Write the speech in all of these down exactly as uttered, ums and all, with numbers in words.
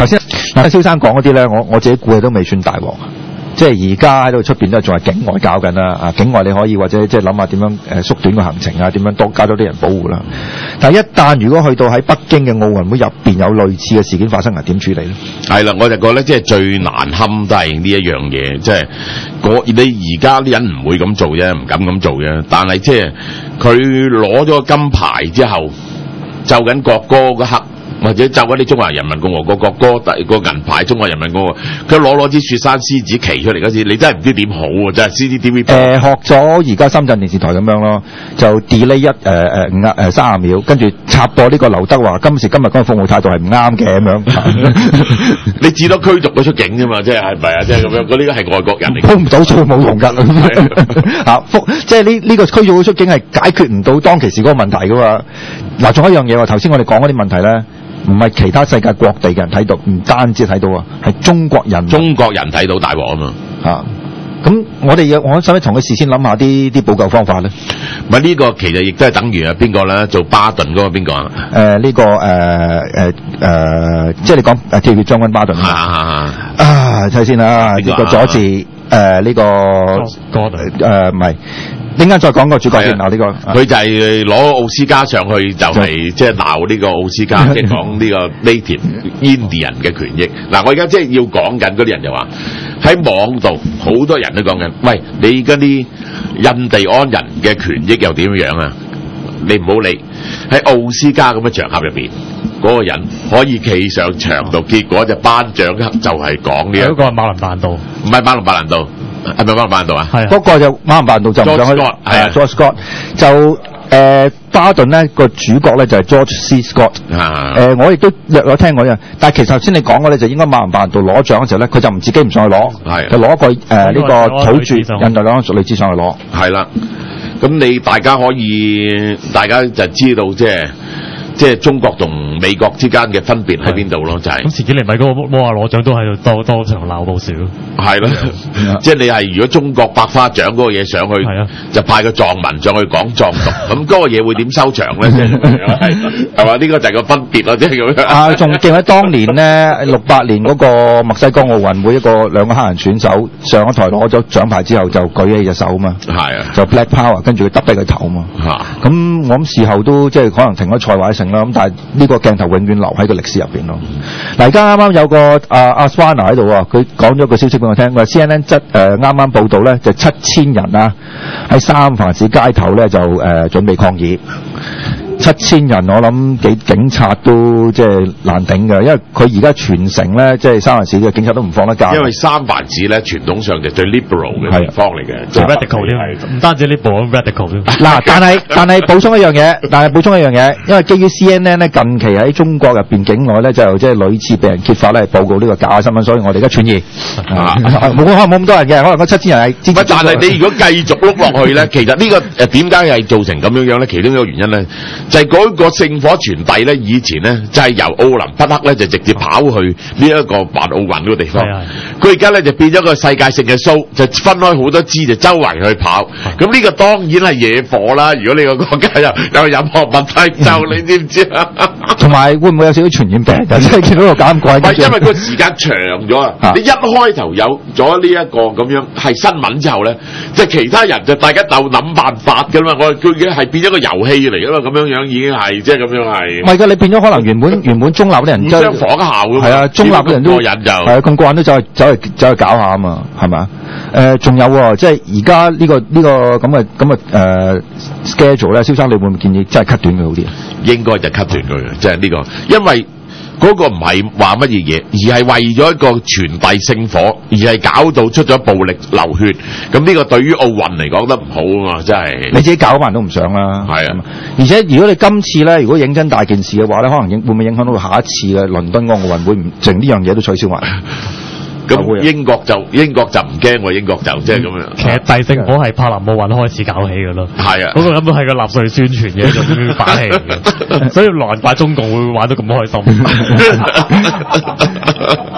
頭先嗱，蕭生講嗰啲咧，我我自己估計都未算大鑊。即係而家喺度出邊都仲係境外搞緊啦，啊境外你可以或者即係諗下點樣誒縮短個行程啊，點樣多加多啲人保護啦。但係一旦如果去到喺北京嘅奧運會入邊有類似嘅事件發生，係點處理咧？係啦，我就覺得即係最難堪都係呢一樣嘢，即係我你而家啲人唔會咁做啫，唔敢咁做啫。但係即係佢攞咗金牌之後，奏緊國歌嗰刻。或者就嗰啲中華人民共和國國歌第個銀牌，中華人民共和國，佢攞攞支雪山獅子旗出嚟嗰時，你真係唔知點好喎！真係 C C T V 誒學咗而家深圳電視台咁樣咯，就 delay 一誒誒五誒三十秒，跟住插播呢個劉德華今時今日嗰個服務態度係唔啱嘅咁樣。 你至多驅逐佢出境啫嘛，即係係咪啊？即係咁樣，嗰啲係外國人嚟， 鋪唔到數冇用㗎。嚇，即係呢呢個驅逐佢出境係解決唔到當其時嗰個問題㗎嘛。嗱，仲有一樣嘢喎，頭先我哋講嗰啲問題咧。唔係其他世界各地嘅人睇到，唔單止睇到啊，係中國人。 中國人睇到大鑊啊嘛嚇！咁我哋有我使唔使同佢事先諗下啲啲補救方法咧？ 唔係呢個其實亦都係等於係邊個咧？做巴頓嗰個邊個啊？ 誒呢個誒誒誒，即係你講誒鐵血將軍巴頓啊！ 啊啊睇先啦，呢個佐治誒呢個誒唔係。點解再講個主角先？嗱呢個佢就係攞奧斯卡上去，就係即係鬧呢個奧斯卡，即係講呢個 Native Indian 嘅權益。嗱，我而家即係要講緊嗰啲人就話喺網度好多人都講緊，喂，你嗰啲印第安人嘅權益又點樣啊？你唔好理喺奧斯卡咁嘅場合入邊，嗰個人可以企上場度，結果就頒獎就係講呢一個。 嗰個係馬龍白蘭度， 唔係馬龍白蘭度。係咪馬龍白蘭度啊？ 係嗰個就馬龍白蘭度就唔想去。係啊 ，George Scott 就誒巴頓咧個主角咧就係 George C. Scott。啊。誒，我亦都略有聽過嘅，但係其實頭先你講嘅咧就應該馬龍白蘭度攞獎嘅時候咧，佢就唔自己唔上去攞，係就攞個誒呢個土著印第安屬女子上去攞。 係啦，咁你大家可以大家就知道即係。即係中國同美國之間嘅分別喺邊度咯？就係咁前幾年咪嗰個摩亞攞獎都喺度多多場鬧報少。 係咯，即係你係如果中國百花獎嗰個嘢上去，就派個藏民上去講藏獨，咁嗰個嘢會點收場咧？係係嘛？呢個就係個分別咯，即係咁樣。 啊，仲記得當年咧六八年嗰個墨西哥奧運會，一個兩個黑人選手上咗台攞咗獎牌之後就舉起隻手啊嘛，係啊，就 Black Power， 跟住佢揼低佢頭啊嘛。嚇！咁我諗事後都即係可能停咗賽或者。咁但係呢個鏡頭永遠留喺個歷史入邊咯。嗱，而家啱啱有個阿阿 Swana 喺度啊，佢講咗個消息俾我聽，佢話 C N N 質誒啱啱報道咧，就七千人啊喺三藩市街頭咧就誒、呃、準備抗議。七千人，我諗幾警察都即係難頂嘅，因為佢而家全城咧，即係三藩市嘅警察都唔放得假。 因為三藩市咧傳統上就最 liberal 嘅地方嚟嘅， 最 radical 添，唔單止 liberal，radical 添。 嗱，但係但係補充一樣嘢，但係補充一樣嘢，因為基於 C N N 咧近期喺中國入邊境內咧就即係屢次被人揭發咧報告呢個假新聞，所以我哋而家傳疑。冇可能冇咁多人嘅，可能嗰七千人係。 唔但係你如果繼續碌落去咧，其實呢、呢個誒點解係造成咁樣樣咧？其中一個原因咧。就係嗰個聖火傳遞咧，以前咧就係、是、由奧林匹克咧就直接跑去呢一個辦奧運嗰個地方。佢而家咧就變咗個世界性嘅 show，就分開好多支就周圍去跑。咁呢個當然係惹火啦。如果你個國家有有任何問題，就你知唔知啊？ 同埋會唔會有少少傳染病？即係見到個減貴。 唔係因為個時間長咗啊！你一開頭有咗呢一個咁樣係新聞之後咧，即係其他人就大家鬥諗辦法㗎嘛。我佢已經係變咗個遊戲嚟㗎嘛，咁樣樣。已經係即係咁樣係， 唔係㗎，你變咗可能原本原本中立啲人互相仿效㗎嘛， 係啊，中立啲人都過癮就係啊，咁過癮都走去走去走去搞下啊嘛，係嘛？誒，仲有喎，即係而家呢個呢個咁嘅咁嘅誒 schedule 咧，蕭生你會唔會建議真係 cut 短佢好啲啊？ 應該就 cut 短佢嘅，即係呢個，因為。嗰個唔係話乜嘢嘢，而係為咗一個傳遞聖火，而係搞到出咗暴力流血。咁呢個對於奧運嚟講得唔好啊嘛，真係。你自己搞辦都唔想啦。係啊，而且如果你今次咧，如果認真大件事嘅話咧，可能影會唔會影響到下一次嘅倫敦奧運會唔淨呢樣嘢都取消埋？咁英國就英國就唔驚喎，英國就即係咁樣。其實遞聖火係柏林奧運開始搞起㗎咯。係啊，嗰個根本係個納粹宣傳嘅一種把戲嚟嘅，所以難怪中共會玩得咁開心。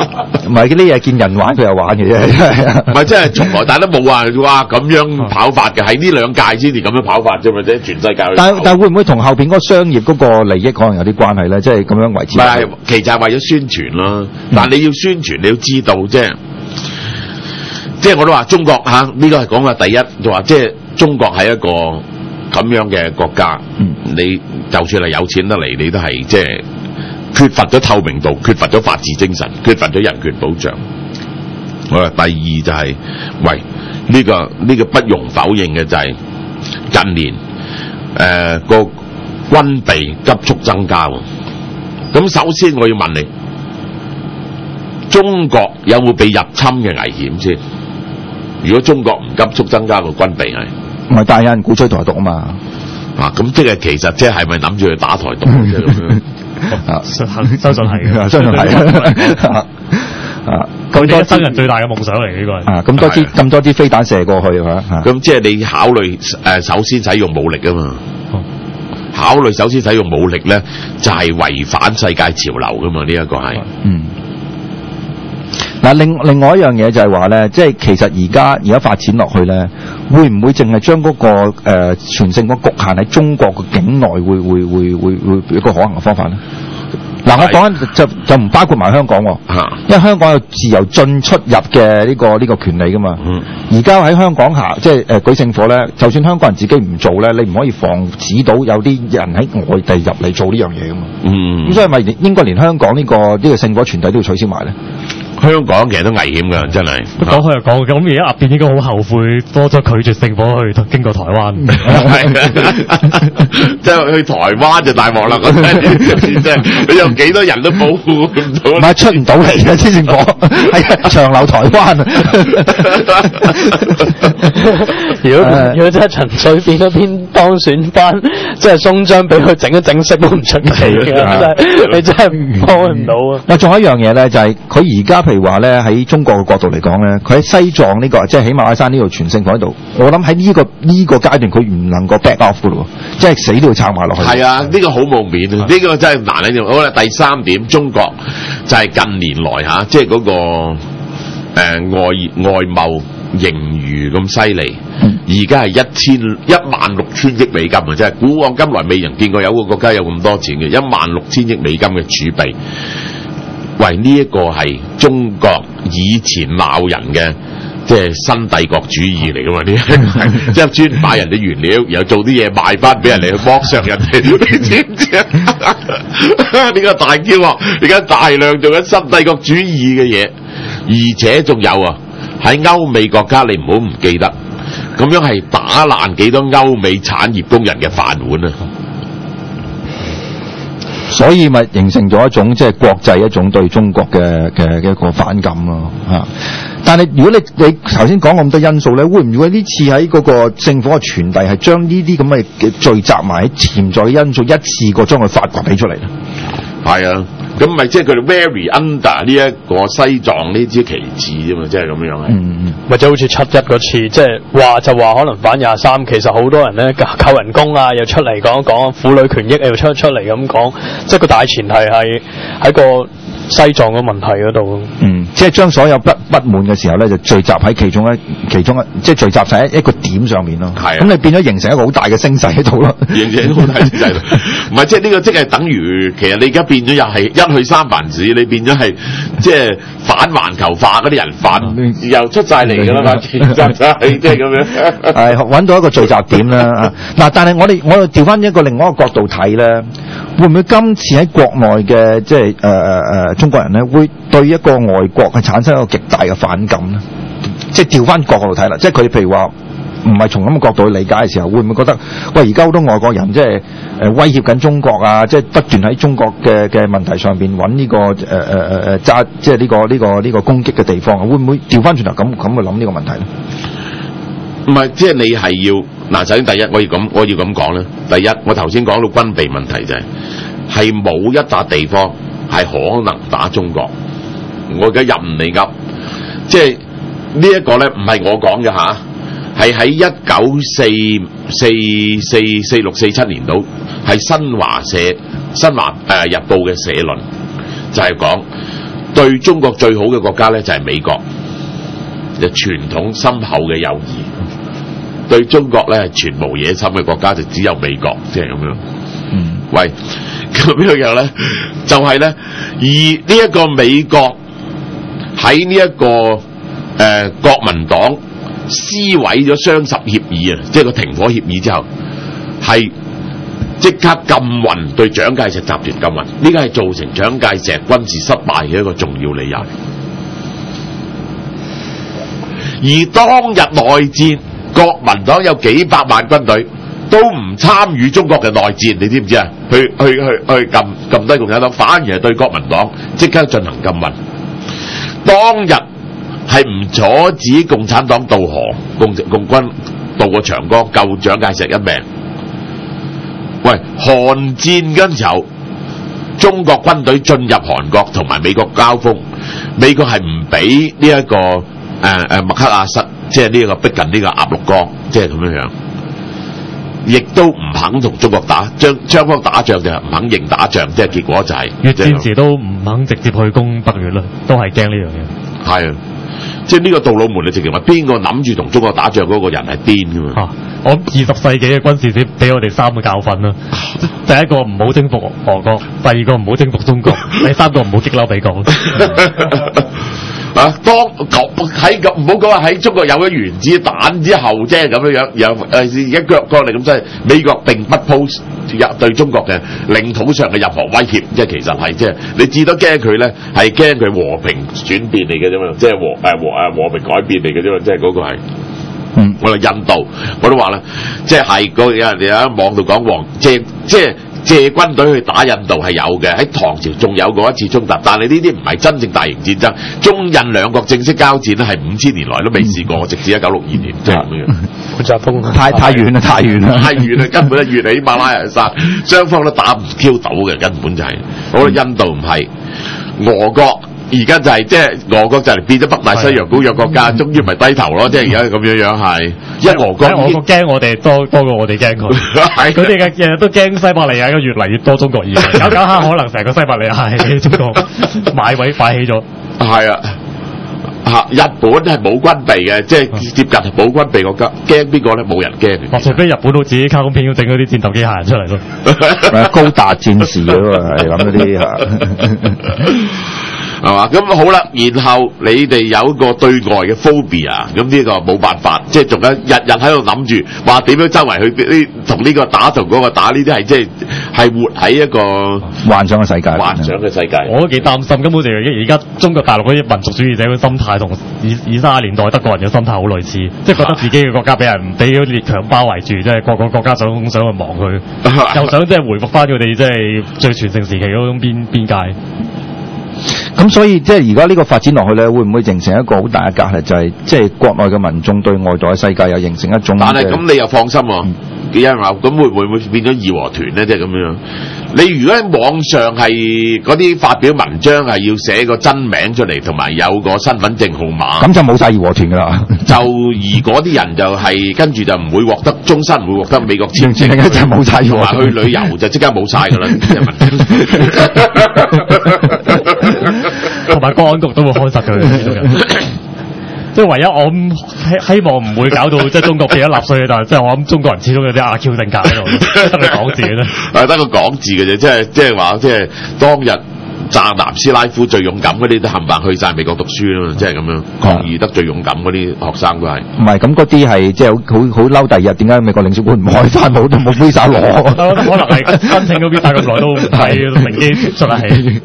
唔係呢嘢見人玩佢又玩嘅啫， 唔係即係從來大家都冇話哇咁樣跑法嘅，喺呢兩屆先至咁樣跑法啫嘛，即係全世界。 但係但係會唔會同後邊嗰個商業嗰個利益可能有啲關係咧？即係咁樣維持。 唔係，其實係為咗宣傳咯。但係你要宣傳，你要知道即係即係我都話中國嚇呢、啊呢個係講嘅第一，就話即係中國係一個咁樣嘅國家。嗯、你就算係有錢得嚟，你都係即係缺乏咗透明度，缺乏咗法治精神，缺乏咗人權保障。好啦，第二就係、是、喂呢、呢個呢、呢個不容否認嘅就係近年誒個、呃、軍備急速增加喎。咁首先我要問你，中國有冇被入侵嘅危險先？如果中國唔急速增加個軍備係， 唔係，但係有人鼓吹台獨啊嘛。 啊，咁即係其實即係係咪諗住去打台獨啫咁樣？ 啊，相信係嘅， 相信係啊。啊， 咁多生人最大嘅夢想嚟呢個係。啊， 咁多支咁多支飛彈射過去啊！ 咁即係你考慮誒、呃，首先使用武力啊嘛。哦、考慮首先使用武力咧，就係、是、違反世界潮流噶嘛？呢、這、一個係。嗯。 嗱，另另外一樣嘢就係話咧，即係其實而家而家發展落去咧，會唔會淨係將嗰個誒全勝嗰局限喺中國嘅境內，會會會會會一個可行嘅方法咧？嗱，我講緊就就唔包括埋香港喎，因為香港有自由進出入嘅呢個呢個權利噶嘛。而家喺香港下即係誒舉聖火咧，就算香港人自己唔做咧，你唔可以防止到有啲人喺外地入嚟做呢樣嘢噶嘛。咁所以咪應該連香港呢個呢個聖火傳遞都要取消埋咧？ 香港其實都危險㗎，真係。 講開又講，咁而家阿變應該好後悔，多咗拒絕聖火去經過台灣。 即係去台灣就大鑊啦！咁真係，你有幾多人都保護唔到。 唔係出唔到嚟嘅支聖火，係長留台灣啊！ 如果、呃、如果真係陳水扁嗰邊當選翻，即係鬆章俾佢整一整色都唔出奇嘅，真係你真係幫唔到啊！ 嗱，仲有一樣嘢咧，就係佢而家譬如話咧，喺中國嘅角度嚟講咧，佢喺西藏呢、這個即係喜馬拉雅山呢度傳聖火喺度，我諗喺呢個呢、這個階段佢唔能夠 back off 嘅咯，即係死都要撐埋落去。 係啊，呢、這個好冇面啊！呢、這個真係難喺度。好啦，第三點，中國就係近年來嚇，即係嗰個誒、呃、外外貿盈餘咁犀利，而家係一千一萬六千億美金啊！真係古往今來未人見過有個國家有咁多錢嘅，一萬六千億美金嘅儲備。喂，呢、這、一個係中國以前鬧人嘅，即係新帝國主義嚟噶嘛？呢即係專買人哋原料，然後做啲嘢賣翻俾人哋去剝削人哋，你知唔知啊？呢個大驕傲，而家大量做緊新帝國主義嘅嘢，而且仲有啊，喺歐美國家你唔好唔記得，咁樣係打爛幾多歐美產業工人嘅飯碗啊！ 所以咪形成咗一種即係國際一種對中國嘅嘅嘅一個反感咯嚇。但係如果你你頭先講咁多因素咧，會唔會呢次喺嗰個聖火嘅傳遞係將呢啲咁嘅聚集埋喺潛在嘅因素一次過將佢發掘起出嚟咧？係啊，咁咪即係佢哋 very under 呢一個西藏呢支旗幟啫嘛，即係咁樣係。 嗯嗯。或者好似七一嗰次，即係話就話可能反廿三，其實好多人咧扣人工啊，又出嚟講講婦女權益，又出出嚟咁講，即係個大前提係喺個西藏嘅問題嗰度。 嗯，即係將所有不不滿嘅時候咧，就聚集喺其中一其中一，即係聚集晒喺一個點上面咯。係。咁你變咗形成一個好大嘅聲勢喺度咯。 形成一個好大聲勢，唔係即係呢個即係等於其實你而家變咗又係一去三藩市，你變咗係即係反環球化嗰啲人反又出晒嚟㗎啦嘛，其實就係即係咁樣。 係揾到一個聚集點啦。嗱，但係我哋我哋調翻一個另外一個角度睇咧，會唔會今次喺國內嘅即係誒誒誒中國人咧，會對一個外國係產生一個極大嘅反感咧？即係調翻角度睇啦，即係佢哋譬如話唔係從咁嘅角度去理解嘅時候，會唔會覺得喂而家好多外國人即係誒威脅緊中國啊？即係不斷喺中國嘅嘅問題上邊揾呢個誒誒誒誒揸，即係呢個呢個呢個攻擊嘅地方，會唔會調翻轉頭咁咁去諗呢個問題咧？ 唔係，即係你係要嗱，首先第一我要咁我要咁講咧。第一，我頭先講到軍備問題就係係冇一笪地方係可能打中國。我而家任你噏，即係呢一個咧唔係我講嘅吓，係喺一九四四四四六四七年度係新華社新華誒、呃、日報嘅社論，就係講對中國最好嘅國家咧就係美國，就傳統深厚嘅友誼。對中國咧係全無野心嘅國家就只有美國，即係咁樣。嗯，喂，咁樣樣咧就係、是、咧，而呢一個美國喺呢一個誒、呃、國民黨撕毀咗雙十協議啊，即係個停火協議之後，係即刻禁運對蔣介石集團禁運，呢個係造成蔣介石軍事失敗嘅一個重要理由。而當日內戰，國民黨有幾百萬軍隊都唔參與中國嘅內戰，你知唔知啊？去去去去撳撳低共產黨，反而係對國民黨即刻進行禁運。當日係唔阻止共產黨渡河，共共軍渡過長江救蔣介石一命。喂，韓戰嗰陣時候，中國軍隊進入韓國同埋美國交鋒，美國係唔俾呢一個誒誒麥克阿瑟，即係呢個逼近呢個鴨綠江，即係咁樣樣，亦都唔肯同中國打，將雙方打仗就唔肯認打仗，即係結果就係、是、 越戰時都唔肯直接去攻北越啦，都係驚呢樣嘢。係啊， 即係呢個杜魯門，你直情話邊個諗住同中國打仗嗰個人係癲㗎嘛？ 啊，我二十世紀嘅軍事史俾我哋三個教訓啦。第一個唔好征服俄國，第二個唔好征服中國，第三個唔好激嬲美國。啊！當喺咁唔好講話喺中國有咗原子彈之後啫，咁樣樣又誒而家腳過嚟咁，即係美國並不 pose 入對中國嘅領土上嘅任何威脅，即係其實係即係你至多驚佢咧，係驚佢和平轉變嚟嘅啫嘛，即係和誒和誒和平改變嚟嘅啫嘛，即係嗰個係。嗯，我哋印度我都話啦，即係係個有人哋喺網度講黃借即係。借軍隊去打印度係有嘅，喺唐朝仲有過一次衝突，但係呢啲唔係真正大型戰爭。中印兩國正式交戰咧，係五千年來都未試過，直至一九六二年即係咁樣。毛澤東太太遠啦，太遠啦，太遠啦，根本就越起馬拉雅山，雙方都打唔 Q 到嘅，根本就係、是。好啦，印度唔係，俄國。而家就係即係俄國就嚟變咗北大西洋公約國家，終於咪低頭咯，即係而家咁樣樣係。因為俄國俄國驚我哋多多過我哋驚佢，係佢哋嘅日日都驚西伯利亞，越嚟越多中國移民，搞搞下可能成個西伯利亞係中國買位擺起咗。係啊，嚇日本係冇軍備嘅，即係接近係冇軍備國家，驚邊個咧？冇人驚。除非日本都自己卡通片要整嗰啲戰鬥機械人出嚟咯，高達戰士啊嘛，係諗嗰啲嚇。係嘛？咁好啦，然後你哋有一個對外嘅 phobia，咁呢個冇辦法，即係仲有日日喺度諗住話點樣周圍去呢同呢個打同嗰個打，呢啲係即係係活喺一個幻想嘅世界，幻想嘅世界。我都幾擔心，根本就而家中國大陸嗰啲民族主義者嘅心態同二二三十年代德國人嘅心態好類似，即係覺得自己嘅國家俾人俾嗰啲列強包圍住，即係各個國家想想去亡佢，又想即係回復翻佢哋即係最全盛時期嗰種邊邊界。咁所以即係而家呢個發展落去咧，會唔會形成一個好大嘅隔閡？就係即係國內嘅民眾對外在嘅世界又形成一種。但係咁你又放心喎、啊，幾人話咁會唔會變咗義和團咧？即係咁樣。你如果喺網上係嗰啲發表文章係要寫個真名出嚟，同埋有個身份證號碼，咁就冇晒義和團㗎啦。就而嗰啲人就係、是、跟住就唔會獲得終身唔會獲得美國簽證，就冇晒義和團。去旅遊就即刻冇晒㗎啦。同埋公安局都會看實佢。即係唯一我希希望唔會搞到即係中國變咗納粹，但係即係我諗中國人始終有啲阿 Q 性格喺度，得個講字嘅啫。係得個講字嘅啫，即係即係話即係當日贊南斯拉夫最勇敢嗰啲都冚唪唥去晒美國讀書啊嘛，即係咁樣抗議得最勇敢嗰啲學生都係。唔係咁嗰啲係即係好好嬲，第二日點解美國領事館唔開翻，冇都冇 visa 攞？可能係申請嗰邊帶咁耐都唔係乘機出得起。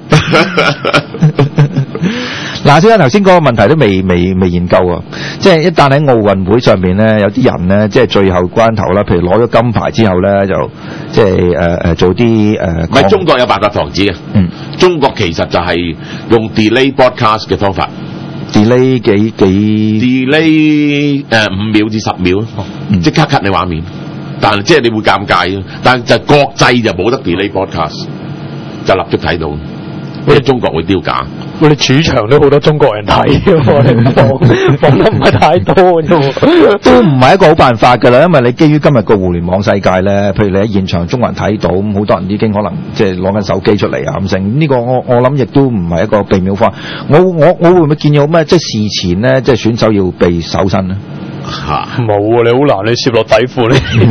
嗱，先生頭先嗰個問題都未未未研究啊！即係一旦喺奧運會上面咧，有啲人咧，即係最後關頭啦，譬如攞咗金牌之後咧，就即係誒誒做啲誒。唔係中國有辦法防止嘅。嗯，中國其實就係用 delay broadcast 嘅方法 ，delay 幾幾 delay 誒五秒至十秒，即、嗯、刻 cut 你畫面。但係即係你會尷尬，但係就國際就冇得 delay broadcast，就立即睇到。 因為中國會丟架。 我哋主場都好多中國人睇喎，你放放得唔係太多啫喎， 都唔係一個好辦法㗎啦。因為你基於今日個互聯網世界咧，譬如你喺現場中國人睇到，咁好多人已經可能即係攞緊手機出嚟啊咁成。呢個我我諗亦都唔係一個避免方法。我我我會唔會建議好咩？即係事前咧，即係選手要被搜身咧？ 嚇冇啊！你好難，你攝落底褲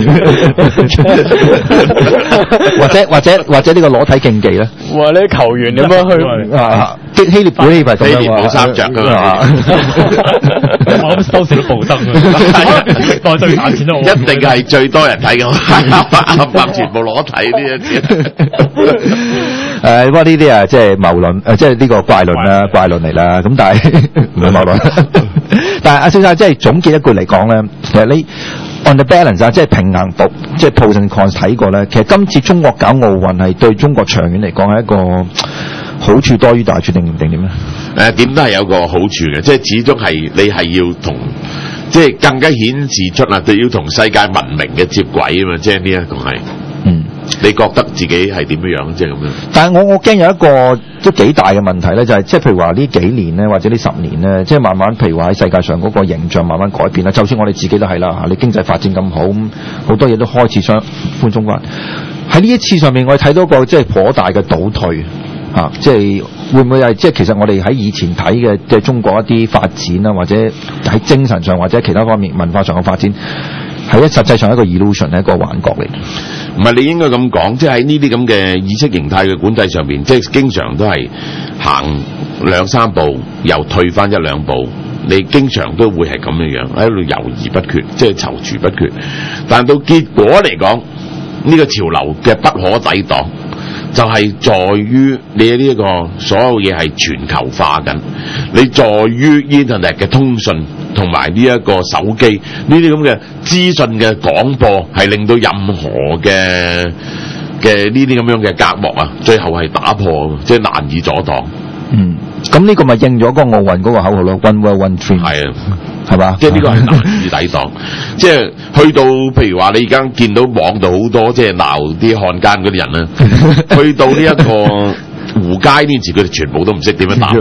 你， 或者或者或者呢個裸體競技咧？ 哇！你球員點樣去啊？希希臘本希臘希臘冇衫着㗎嘛？ 我諗收視都暴增啊！代對眼錢都好， 一定係最多人睇嘅，啱啱全部裸體呢一啲。 誒，不過呢啲啊，即係謬論，誒，即係呢個怪論啦，怪論嚟啦。咁但係唔係謬論。但係阿小生，即係總結一句嚟講咧，其實你 on the balance 啊，即係平衡度，即係 pros and cons 睇過咧。其實今次中國搞奧運係對中國長遠嚟講係一個好處多於大處定定點咧？ 誒，點都係有個好處嘅，即係始終係你係要同，即係更加顯示出啊，要同世界文明嘅接軌啊嘛，即係呢一個係。嗯。你覺得自己係點樣即係咁樣？ 但係我我驚有一個都幾大嘅問題咧，就係即係譬如話呢幾年咧，或者呢十年咧，即係慢慢譬如話喺世界上嗰個形象慢慢改變啦。就算我哋自己都係啦嚇，你經濟發展咁好，好多嘢都開始相寬鬆關。喺呢一次上面，我哋睇到個即係頗大嘅倒退嚇、啊，即係會唔會係即係其實我哋喺以前睇嘅即係中國一啲發展啊，或者喺精神上或者其他方面文化上嘅發展，係一實際上一個 illusion 係一個幻覺嚟。 唔係，你應該咁講，即係喺呢啲咁嘅意識形態嘅管制上面，即係經常都係行兩三步，又退翻一兩步。你經常都會係咁樣樣喺度猶豫不決，即係躊躇不決。但到結果嚟講，呢個潮流嘅不可抵擋，就係在於你呢一個所有嘢係全球化緊，你在於 Internet 嘅通訊同埋呢一個手機呢啲咁嘅資訊嘅廣播，係令到任何嘅嘅呢啲咁樣嘅隔膜啊，最後係打破，即係難以阻擋。嗯，咁呢個咪應咗嗰個奧運嗰個口號咯 ，One World One Dream。係啊，係嘛？即係呢個係難以抵擋。即係去到譬如話，你而家見到網度好多即係鬧啲漢奸嗰啲人啦，去到呢一個胡街呢件事，佢哋全部都唔識點樣答，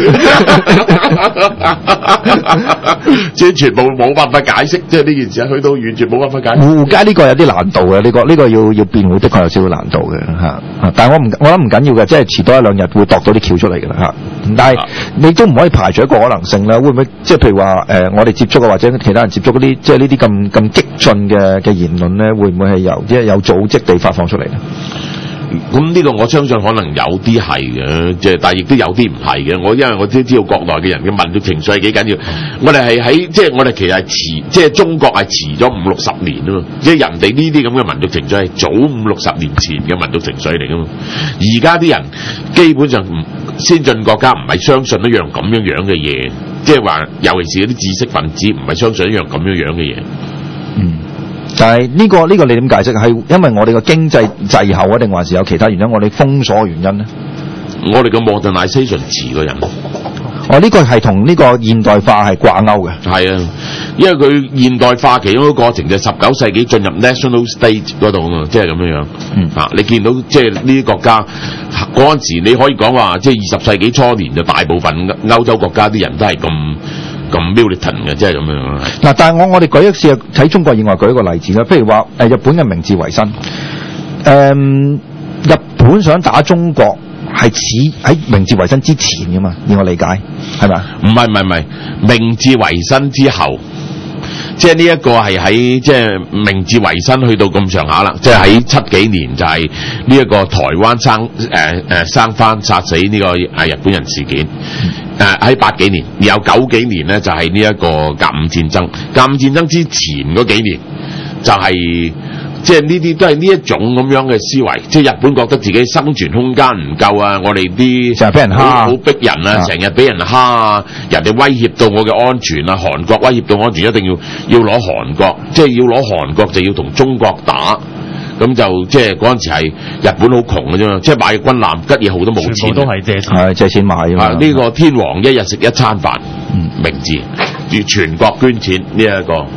即係全部冇辦法解釋，即係呢件事去到完全冇辦法解釋。胡街呢個有啲難度嘅，呢、這個呢、這個要要辯護，的確有少少難度嘅嚇。但係我唔我諗唔緊要嘅，即係遲多一兩日會度到啲橋出嚟嘅啦嚇。但係你都唔可以排除一個可能性啦，會唔會即係譬如話誒、呃，我哋接觸啊，或者其他人接觸嗰啲，即係呢啲咁咁激進嘅嘅言論咧，會唔會係由即係有組織地發放出嚟咧？咁呢個我相信可能有啲係嘅，即係但係亦都有啲唔係嘅。我因為我都知道國內嘅人嘅民族情緒係幾緊要。我哋係喺即係我哋其實係遲，即係中國係遲咗五六十年啊嘛。即係人哋呢啲咁嘅民族情緒係早五六十年前嘅民族情緒嚟噶嘛。而家啲人基本上唔先進國家唔係相信一樣咁樣樣嘅嘢，即係話尤其是嗰啲知識分子唔係相信一樣咁樣樣嘅嘢。嗯。但係呢個呢個你點解釋？係因為我哋個經濟滯後啊，定還是有其他原因？我哋封鎖嘅原因咧？我哋嘅 modernization 遲嘅人。哦，呢個係同呢個現代化係掛鈎嘅。係啊，因為佢現代化其中一個過程就係十九世紀進入 national state 嗰度啊嘛，即係咁樣樣。嗯。啊，你見到即係呢啲國家嗰陣時，你可以講話即係二十世紀初年就大部分歐洲國家啲人都係咁。咁 militant 嘅，即係咁樣。嗱，但係我我哋舉一次喺中國以外舉一個例子啦，譬如話誒日本嘅明治維新，誒、嗯、日本想打中國係似喺明治維新之前噶嘛，以我理解係咪？唔係唔係唔係，明治維新之後，即係呢一個係喺即係明治維新去到咁上下啦，即係喺七幾年就係呢一個台灣生誒誒、呃、生番殺死呢個誒日本人事件。誒喺八幾年，有九幾年咧就係呢一個甲午戰爭。甲午戰爭之前嗰幾年就係即係呢啲都係呢一種咁樣嘅思維，即係日本覺得自己生存空間唔夠啊，我哋啲成日俾人蝦，好逼人啊，成日俾人蝦啊，人哋威脅到我嘅安全啊，韓國威脅到安全，一定要要攞韓國，即係要攞韓國就要同中國打。咁就即係嗰陣時係日本好窮嘅啫嘛，即係買軍艦吉野號都冇錢，全部都係借錢，係借錢買啊嘛。呢、這個天皇一日食一餐飯，嗯，明治要全國捐錢呢一、這個。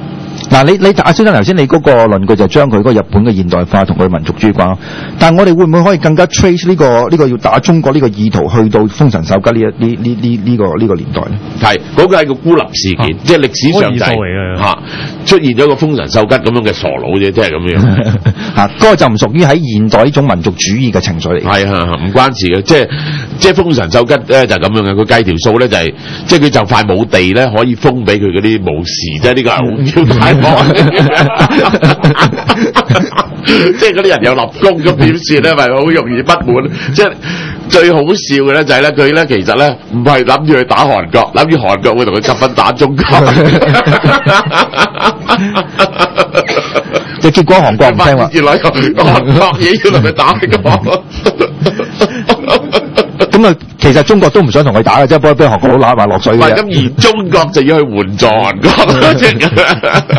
嗱，你你阿先生頭先你嗰個論據就將佢嗰個日本嘅現代化同佢民族主義掛鈎，但係我哋會唔會可以更加 trace 呢、這個呢、這個要打中國呢個意圖去到豐臣秀吉呢一呢呢呢呢個呢、這個年代咧？ 係嗰、那個係個孤立事件，啊、即係歷史上就係、是、嚇、啊、出現咗個豐臣秀吉咁樣嘅傻佬啫，即係咁樣嚇，嗰個就唔屬於喺現代呢種民族主義嘅情緒嚟。 係啊，唔關事嘅，即係即係豐臣秀吉咧就係咁樣嘅，佢計條數咧就係、是、即係佢就快冇地咧可以封俾佢嗰啲武士，即係呢個係好超大鑊。即係嗰啲人有立功咁點算咧？咪好容易不滿。即係最好笑嘅咧就係咧，佢咧其實咧唔係諗住去打韓國，諗住韓國會同佢夾份打中國。 即係結果韓國唔聽話， 原來韓國嘢要同佢打過。 咁啊，其實中國都唔想同佢打嘅，即係幫俾韓國佬揦埋落水嘅。 咁而中國就要去援助韓國。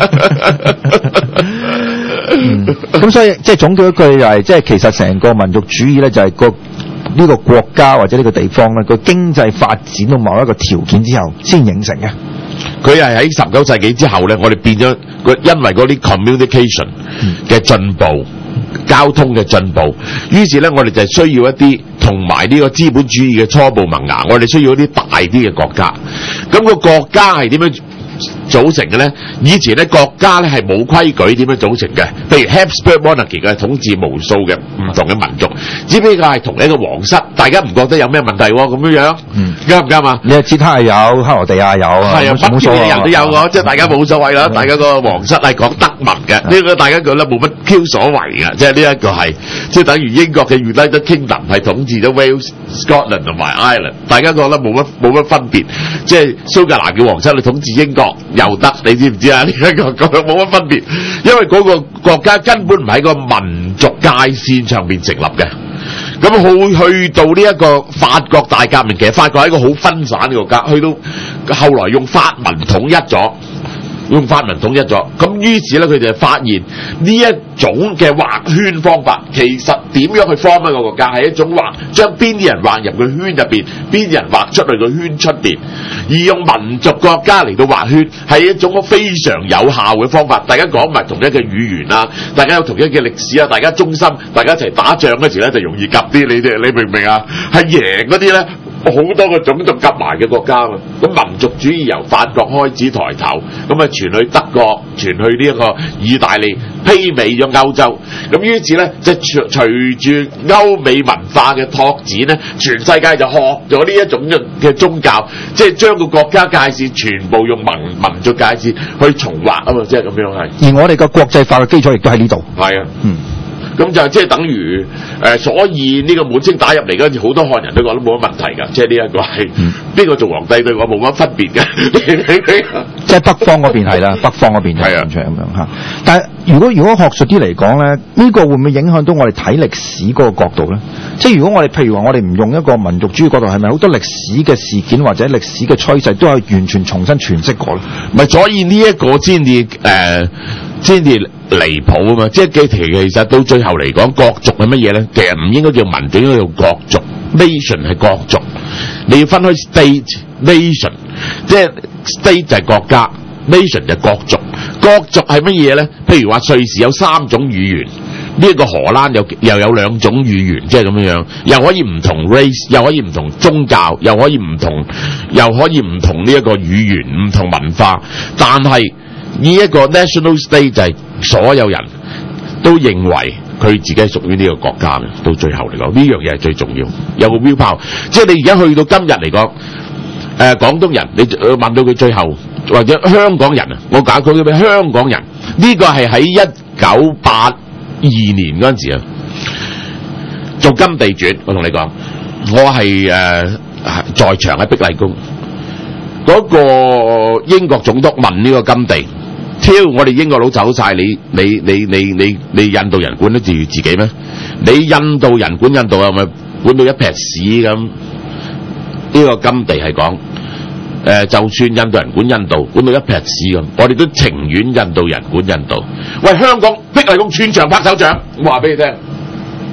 嗯，咁所以即係總結一句就係、是，即係其實成個民族主義咧，就係個呢個國家或者呢個地方咧，個經濟發展到某一個條件之後先形成嘅。 佢係喺十九世紀之後咧，我哋變咗因為嗰啲 communication 嘅進步、嗯、交通嘅進步，於是咧我哋就係需要一啲同埋呢個資本主義嘅初步萌芽，我哋需要一啲大啲嘅國家。咁、個國家係點樣組成嘅咧？以前咧國家咧係冇規矩點樣組成嘅，譬如 Habsburg Monarchy 嘅統治無數嘅唔同嘅民族，只不過係同一個皇室，大家唔覺得有咩問題喎？咁樣樣，啱唔啱啊？ 你係捷克係有，克羅地亞有， 係啊，北邊嘅人都有喎，即係大家冇所謂啦。大家個皇室係講德文嘅，呢個大家覺得冇乜 Q 所謂嘅，即係呢一個係即係等於英國嘅 United Kingdom 係統治咗 Wales、Scotland 同埋 Ireland， 大家覺得冇乜冇乜分別，即係蘇格蘭嘅皇室嚟統治英國又得，你知唔知啊？呢一個冇乜分別，因為嗰個國家根本唔喺個民族界線上邊成立嘅。咁好去到呢一個法國大革命，其實法國係一個好分散嘅國家，去到後來用法文統一咗。用法文統一咗，咁於是咧佢哋就發現呢一種嘅畫圈方法，其實點樣去 form 一個國家係一種畫，將邊啲人畫入個圈入邊，邊啲人畫出去個圈出邊，而用民族國家嚟到畫圈係一種非常有效嘅方法。大家講埋同一個語言啊，大家有同一嘅歷史啊，大家忠心，大家一齊打仗嗰時咧就容易夾啲，你哋你明唔明啊？係贏嗰啲咧。好多個種族夾埋嘅國家嘛，咁民族主義由法國開始抬頭，咁啊傳去德國，傳去呢一個意大利，媲美咗歐洲。咁於是咧，即係隨住歐美文化嘅拓展咧，全世界就學咗呢一種嘅宗教，即係將個國家界線全部用民民族界線去重劃啊嘛，即係咁樣係。 而我哋個國際化嘅基礎亦都喺呢度。 係啊， 嗯。 咁就即係等於誒、呃，所以呢個滿清打入嚟嗰陣時，好多漢人都覺得冇乜問題㗎。即係呢一個係邊個做皇帝對我冇乜分別嘅。 即係北方嗰邊係啦，北方嗰邊係咁樣嚇。但係如果如果學術啲嚟講咧，呢、呢個會唔會影響到我哋睇歷史嗰個角度咧？即係如果我哋譬如話我哋唔用一個民族主義角度，係咪好多歷史嘅事件或者歷史嘅趨勢都係完全重新詮釋過咧？ 咪所以呢一個先至誒，先至。離譜啊嘛！即係其其實到最後嚟講，國族係乜嘢咧？其實唔應該叫民族，應該叫國族。Nation 係國族，你要分開 state、nation， 即係 state 就係國家 ，nation 就係國族。國族係乜嘢咧？譬如話瑞士有三種語言，呢、這、一個荷蘭有又有兩種語言，即係咁樣樣，又可以唔同 race， 又可以唔同宗教，又可以唔同，又可以唔同呢一個語言、唔同文化，但係呢一個 national state 就係所有人都認為佢自己係屬於呢個國家嘅，到最後嚟講呢樣嘢係最重要，有個 willpower。即係你而家去到今日嚟講，誒、呃、廣東人，你問到佢最後或者香港人啊，我搞佢叫咩？香港人呢、這個係喺一九八二年嗰陣時啊，做金地轉，我同你講，我係誒、呃、在場喺碧麗宮，嗰、那個英國總督問呢個金地。挑我哋英國佬走晒，你你你你你你印度人管得住自己咩？你印度人管印度係咪管到一撇屎咁？呢、這個金地係講，誒、呃，就算印度人管印度，管到一撇屎咁，我哋都情願印度人管印度。喂，香港碧麗宮穿牆拍手掌，我話俾你聽，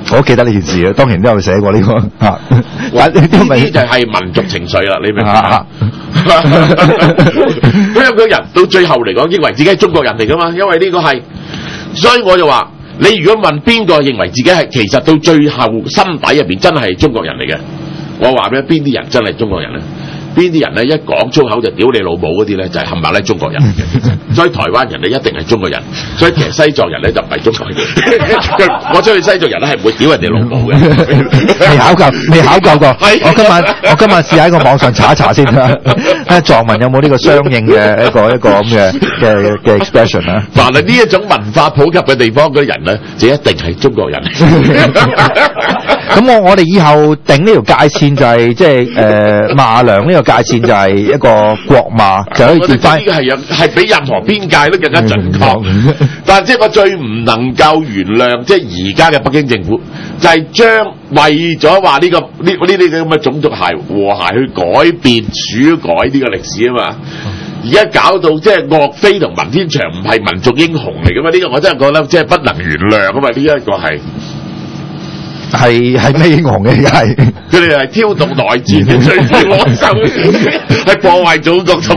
我記得呢件事啊，當年都有寫過呢、這個嚇。 呢啲就係民族情緒啦，你明唔明啊？香港人到最後嚟講，認為自己係中國人嚟噶嘛，因為呢個係，所以我就話，你如果問邊個認為自己係，其實到最後心底入邊真係中國人嚟嘅，我話俾你，邊啲人真係中國人咧？邊啲人咧一講粗口就屌你老母嗰啲咧，就係冚唪唥中國人嚟嘅。所以台灣人咧一定係中國人，所以其實西藏人咧就唔係中國人。我出去西藏人咧係唔會屌人哋老母嘅。 未考究，未考究過。我今晚我今晚試喺個網上查一查先啦，睇下藏文有冇呢個相應嘅一個一個咁嘅嘅嘅 expression 啊。 凡係呢一種文化普及嘅地方嗰啲人咧，就一定係中國人。 咁我我哋以後定呢條界線就係即係誒馬良呢個界線就係一個國罵，就可以接翻。呢個係有係比任何邊界都更加準確。但係即係我最唔能夠原諒，即係而家嘅北京政府，就係將為咗話呢個呢呢啲咁嘅種族諧和諧去改變、篡改呢個歷史啊嘛。而家搞到即係岳飛同文天祥唔係民族英雄嚟噶嘛？呢個我真係覺得即係不能原諒啊嘛！呢一個係。係係咩英雄嘅？係佢哋係挑動內戰嘅最攞手，係破壞祖國統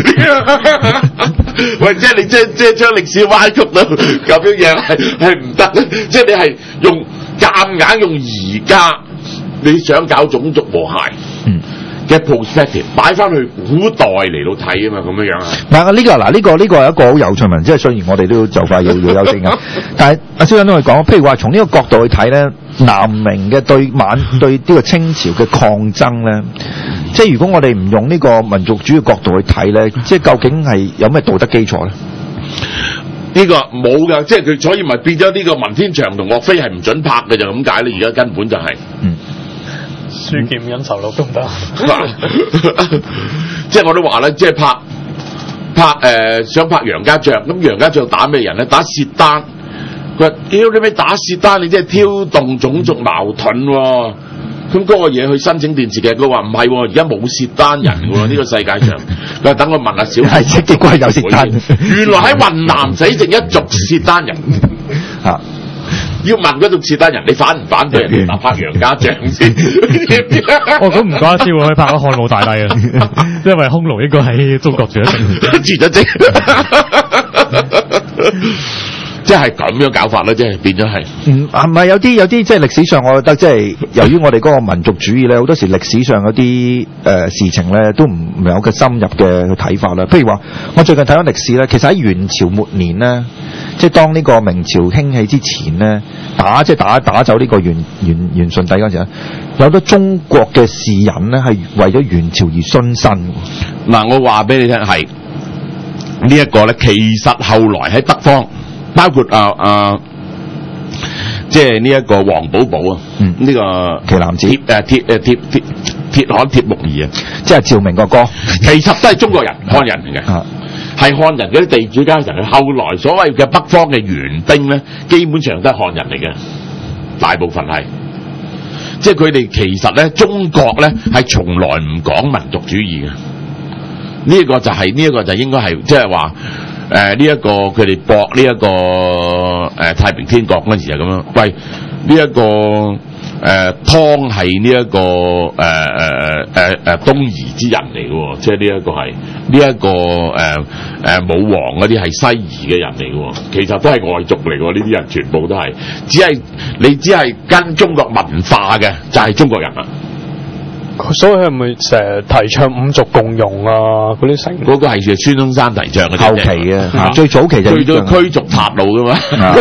一。喂，即係你即係即係將歷史歪曲到咁樣樣，係係唔得。即係你係用夾硬用而家你想搞種族和諧嘅 perspective 擺翻去古代嚟到睇啊嘛，咁樣樣啊。 嗱，呢個嗱呢個呢個係一個好有趣問題，即係雖然我哋都就快要要休息㗎，但係阿蕭生都可以講，譬如話從呢個角度去睇咧。南明嘅對滿對呢個清朝嘅抗爭咧，即係如果我哋唔用呢個民族主義角度去睇咧，即係究竟係有咩道德基礎咧？ 呢個冇㗎，即係佢所以咪變咗呢個文天祥同岳飛係唔準拍嘅就咁解咧。而家根本就係， 嗯，書劍恩仇錄都唔得。 即係我都話咧，即係拍拍誒、呃、想拍楊家將，咁楊家將打咩人咧？打薛丹。佢話：屌你咩打薛丹？你即係挑動種族矛盾喎、哦！咁嗰個嘢去申請電視劇，佢話唔係喎，而家冇薛丹人喎，呢、呢個世界上。佢話等我問下小係即係關有薛丹。 原來喺雲南死剩一族薛丹人。啊！要問嗰族薛丹人，你反唔反對人哋拍楊家將先？ 哦，咁唔怪得之會可以拍到漢武大帝啊！因為匈奴應該喺中國住咗住咗職。即係咁樣搞法咧，即係變咗係。 嗯，係咪有啲有啲即係歷史上，我覺得即係由於我哋嗰個民族主義咧，好多時歷史上嗰啲誒事情咧，都唔唔有個深入嘅睇法啦。譬如話，我最近睇翻歷史咧，其實喺元朝末年咧，即係當呢個明朝興起之前咧，打即係打打走呢個元元元順帝嗰陣時咧，有好多中國嘅士人咧係為咗元朝而殉身。 嗱，我話俾你聽係呢一個咧，其實後來喺北方。包括啊啊，即係呢一個黃寶寶啊，呢、嗯這個旗艦子， 鐵誒鐵誒鐵鐵鐵漢鐵木兒啊， 即係趙明個哥， 其實都係中國人漢人嚟嘅，係漢人嗰啲地主家人。後來所謂嘅北方嘅援兵咧，基本上都係漢人嚟嘅，大部分係，即係佢哋其實咧，中國咧係從來唔講民族主義嘅，呢、這、一個就係呢一個就應該係即係話。誒呢一個佢哋博呢一個誒、呃、太平天國嗰陣時就咁樣，喂呢一、這個誒、呃、湯係呢一個誒誒誒誒誒東夷之人嚟嘅喎，即係呢一個係呢一個誒誒、呃、武王嗰啲係西夷嘅人嚟嘅喎，其實都係外族嚟嘅，呢啲人全部都係，只係你只係跟中國文化嘅，就係、是、中國人啦。 所以係咪成日提倡五族共融啊？嗰啲成嗰個係孫中山提倡嘅， 後期嘅，最早期就去咗驅逐韃虜噶嘛。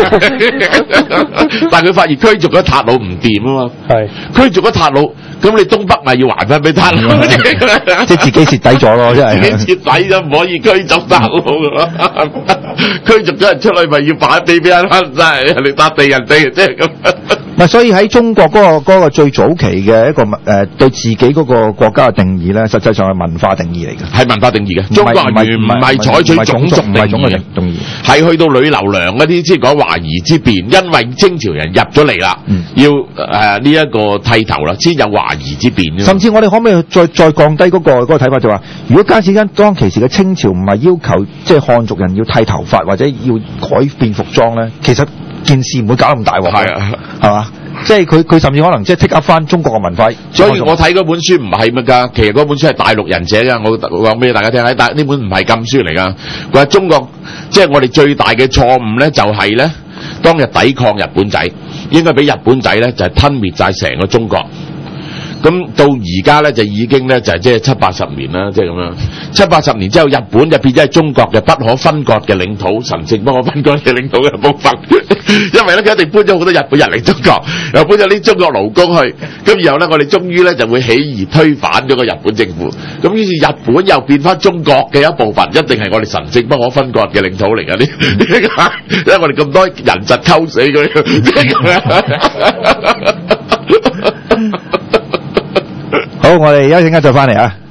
但係佢發現驅逐咗韃虜唔掂啊嘛。係驅逐咗韃虜，咁你東北咪要還翻俾韃虜？ 即係自己蝕底咗咯，真係。 自己蝕底咗，唔可以驅逐韃虜噶嘛。驅逐咗人出去，咪要擺俾俾人翻，真係人哋搭地人地，即係咁。 唔所以喺中國嗰、那個嗰、那個最早期嘅一個誒、呃、對自己嗰個國家嘅定義咧，實際上係文化定義嚟嘅，係文化定義嘅。中國人唔係採取種族定義，係去到呂留良嗰啲，即係講華夷之變，因為清朝人入咗嚟啦，要誒呢一個剃頭啦，先有華夷之變。 甚至我哋可唔可以再再降低嗰、那個嗰、那個睇法，就話如果假設間當其時嘅清朝唔係要求即係漢族人要剃頭髮或者要改變服裝咧，其實件事唔會搞咁大鑊，係啊，係嘛？ 即係佢佢甚至可能即係 take up 翻中國嘅文化。 所以我睇嗰本書唔係乜㗎，其實嗰本書係大陸人寫㗎。我講俾大家聽，喺但呢本唔係禁書嚟㗎。佢話中國即係我哋最大嘅錯誤咧，就係咧當日抵抗日本仔，應該俾日本仔咧就係吞滅晒成個中國。咁到而家咧就已經咧就係即係七八十年啦，即係咁樣。七八十年之後，日本就變咗係中國嘅不可分割嘅領土，神聖不可分割嘅領土嘅部分。因為咧佢一定搬咗好多日本人嚟中國，又搬咗啲中國勞工去。咁然後咧，我哋終於咧就會起義推反咗個日本政府。咁於是日本又變翻中國嘅一部分，一定係我哋神聖不可分割嘅領土嚟㗎。呢呢個因為我哋咁多人質溝死佢。 好，我哋休息間再翻嚟啊！